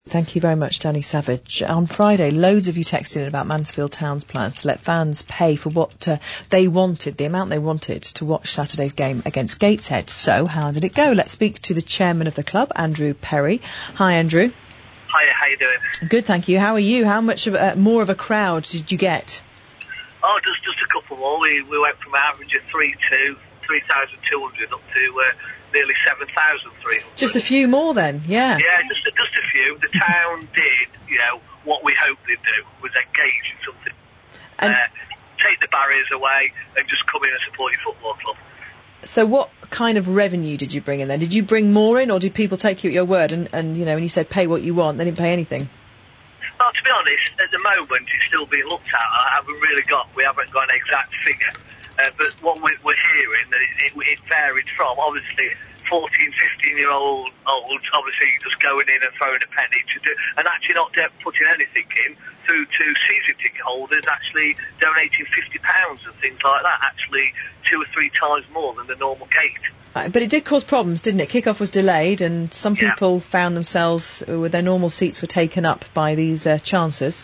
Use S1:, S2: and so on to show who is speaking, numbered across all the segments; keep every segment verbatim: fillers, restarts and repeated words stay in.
S1: Thank you very much, Danny Savage. On Friday, loads of you texted in about Mansfield Town's plans to let fans pay for what uh, they wanted, the amount they wanted, to watch Saturday's game against Gateshead. So, how did it go? Let's speak to the chairman of the club, Andrew Perry. Hi, Andrew.
S2: Hiya, how you doing?
S1: Good, thank you. How are you? How much of a, more of a crowd did you get?
S2: Oh, just just a couple more. We we went from an average of three to three thousand two hundred up to uh, nearly seven thousand three hundred.
S1: Just a few more then, yeah.
S2: Yeah, just a, just a few. The town did, you know, what we hoped they'd do, was engage in something.
S1: And
S2: uh, take the barriers away and just come in and support your football club.
S1: So what kind of revenue did you bring in then? Did you bring more in, or did people take you at your word and, and you know, when you said pay what you want, they didn't pay anything?
S2: Well, to be honest, at the moment it's still being looked at. I haven't really got, we haven't got an exact figure. Uh, but what we're, we're hearing, that it, it, it varied from, obviously, fourteen, fifteen-year-old olds, obviously just going in and throwing a penny to do, and actually not de- putting anything in, through to season ticket holders actually donating fifty pounds and things like that, actually two or three times more than the normal gate.
S1: Uh, but it did cause problems, didn't it? Kick-off was delayed, and some
S2: Yeah.
S1: people found themselves with their normal seats were taken up by these uh, chances.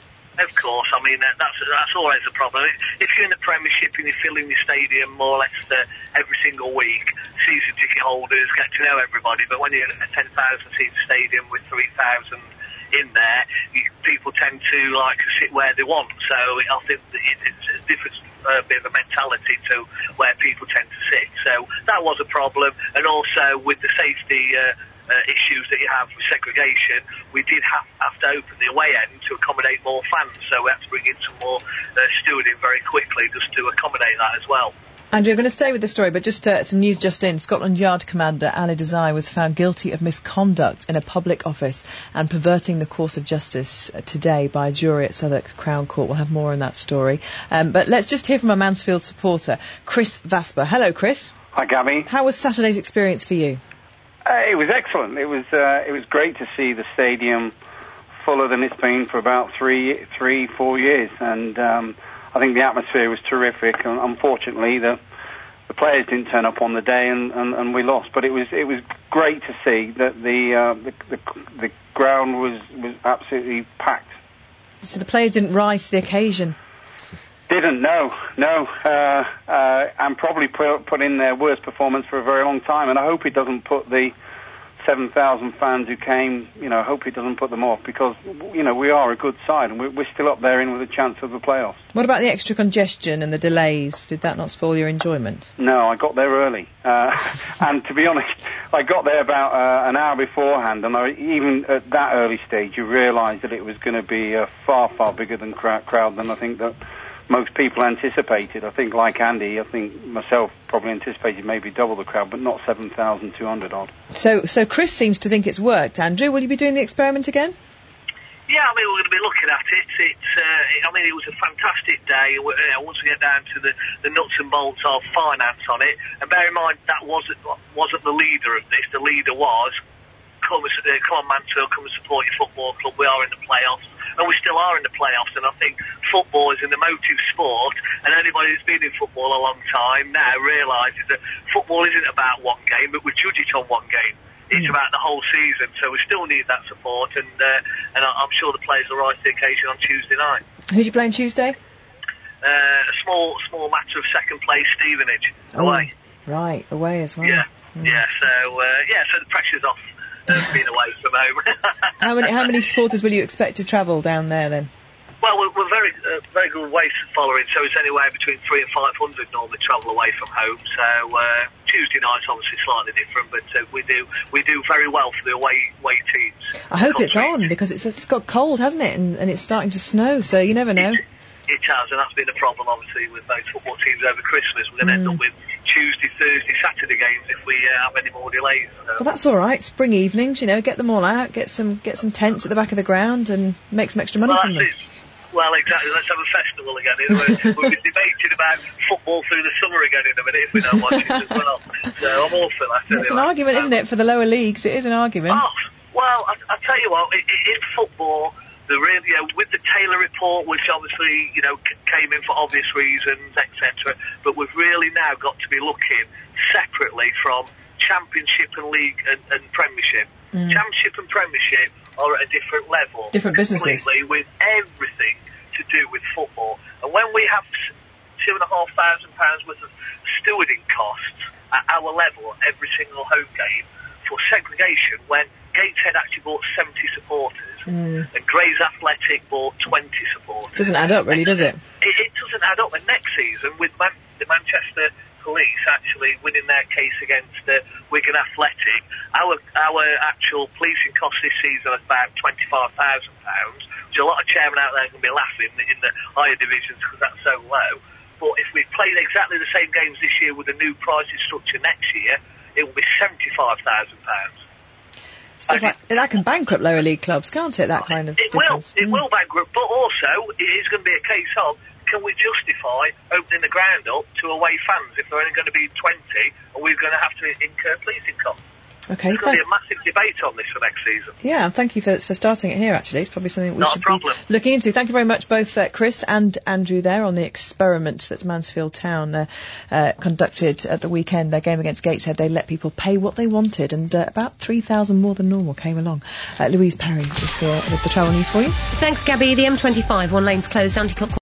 S2: Of course, I mean, that, that's that's always a problem. If you're in the Premiership and you're filling your stadium more or less uh, every single week, season ticket holders get to know everybody, but when you're in a ten thousand seat stadium with three thousand in there, you, people tend to like to sit where they want. So I think it, it's a different uh, bit of a mentality to where people tend to sit. So that was a problem, and also with the safety uh, Uh, issues that you have with segregation, we did have, have to open the away end to accommodate more fans, so we had to bring in some more uh, stewarding very quickly just to accommodate that as well.
S1: Andrew, I'm going to stay with the story, but just uh, some news just in. Scotland Yard Commander Ali Desai was found guilty of misconduct in a public office and perverting the course of justice uh, today by a jury at Southwark Crown Court. We'll have more on that story. Um, but let's just hear from a Mansfield supporter, Chris Vasper. Hello, Chris.
S3: Hi, Gabby.
S1: How was Saturday's experience for you?
S3: Uh, it was excellent. It was uh, it was great to see the stadium fuller than it's been for about three, three, four years, and um, I think the atmosphere was terrific. And unfortunately, the the players didn't turn up on the day, and, and, and we lost. But it was it was great to see that the uh, the, the the ground was was absolutely packed.
S1: So the players didn't rise to the occasion.
S3: Didn't, no, no, uh, uh, and probably put, put in their worst performance for a very long time, and I hope it doesn't put the seven thousand fans who came, you know, I hope it doesn't put them off, because, you know, we are a good side, and we're, we're still up there in with a chance of the playoffs.
S1: What about the extra congestion and the delays? Did that not spoil your enjoyment?
S3: No, I got there early, uh, and to be honest, I got there about uh, an hour beforehand, and I, even at that early stage, you realise that it was going to be a far, far bigger than crowd, crowd than I think that most people anticipated. I think, like Andy, I think myself probably anticipated maybe double the crowd, but not seven thousand two hundred odd. So,
S1: so Chris seems to think it's worked. Andrew, will you be doing the experiment again?
S2: Yeah, I mean, we're going to be looking at it. It's, uh, I mean, it was a fantastic day. You know, once we get down to the, the nuts and bolts of finance on it, and bear in mind that wasn't wasn't the leader of this. The leader was come, uh, come on, Mansfield, come and support your football club. We are in the playoffs. And we still are in the playoffs, and I think football is an emotive sport, and anybody who's been in football a long time now realises that football isn't about one game, but we judge it on one game. It's mm. about the whole season, so we still need that support, and uh, and I'm sure the players will rise to the occasion on Tuesday night.
S1: Who do you play on Tuesday?
S2: Uh, a small small matter of second place, Stevenage,
S1: oh,
S2: away.
S1: Right, away as well.
S2: Yeah,
S1: mm.
S2: yeah, so, uh, yeah, so the pressure's off. Uh, being away from home.
S1: how many how many supporters will you expect to travel down there then?
S2: Well, we're, we're very uh, very good way following, so it's anywhere between three and five hundred normally travel away from home. So uh, Tuesday night's obviously slightly different, but uh, we do we do very well for the away away teams.
S1: I hope it's on, because it's it's got cold, hasn't it, and, and it's starting to snow, so you never know. It,
S2: it has, and that's been a problem obviously with most football teams over Christmas. We're going to mm. end up with Tuesday, Thursday, Saturday games if we uh, have any more delays. So.
S1: Well, that's all right. Spring evenings, you know, get them all out, get some get some tents at the back of the ground, and make some extra money
S2: well,
S1: from them.
S2: It. Well, exactly. Let's have a festival again. We'll be debating about football through the summer again in a minute if we don't watch it as well. So I'm all for that.
S1: It's anyway. An argument, um, isn't it, for the lower leagues? It is an argument.
S2: Oh, well, I, I tell you what, in football, the real, you know, with the Taylor report, which obviously, you know, c- came in for obvious reasons, et cetera, but we've really now got to be looking separately from Championship and League and, and Premiership. Mm. Championship and Premiership are at a different level.
S1: Different businesses.
S2: Completely, with everything to do with football. And when we have two and a half thousand pounds worth of stewarding costs at our level every single home game for segregation, when Gateshead actually bought seventy supporters mm. and Grays Athletic bought twenty supporters.
S1: Doesn't add up really, does it?
S2: It, it doesn't add up. And next season, with Man- the Manchester Police actually winning their case against uh, Wigan Athletic, our our actual policing cost this season is about twenty-five thousand pounds, which a lot of chairmen out there are going to be laughing in the higher divisions because that's so low. But if we played exactly the same games this year with a new pricing structure next year, it will be seventy-five thousand pounds.
S1: Stuff like, that can bankrupt lower league clubs, can't it, that kind of
S2: It
S1: difference?
S2: will, it mm. will bankrupt, but also it is going to be a case of, can we justify opening the ground up to away fans if they're only going to be twenty, and we're going to have to incur policing costs?
S1: Okay,
S2: There's going to be a massive debate on this for next season.
S1: Yeah, and thank you for for starting it here, actually. It's probably something we
S2: Not
S1: should
S2: a problem.
S1: be looking into. Thank you very much, both uh, Chris and Andrew there, on the experiment that Mansfield Town uh, uh, conducted at the weekend, their game against Gateshead. They let people pay what they wanted, and uh, about three thousand more than normal came along. Uh, Louise Perry is here with the travel news for you.
S4: Thanks, Gabby. The M twenty-five, one lane's closed, anti-clockwise.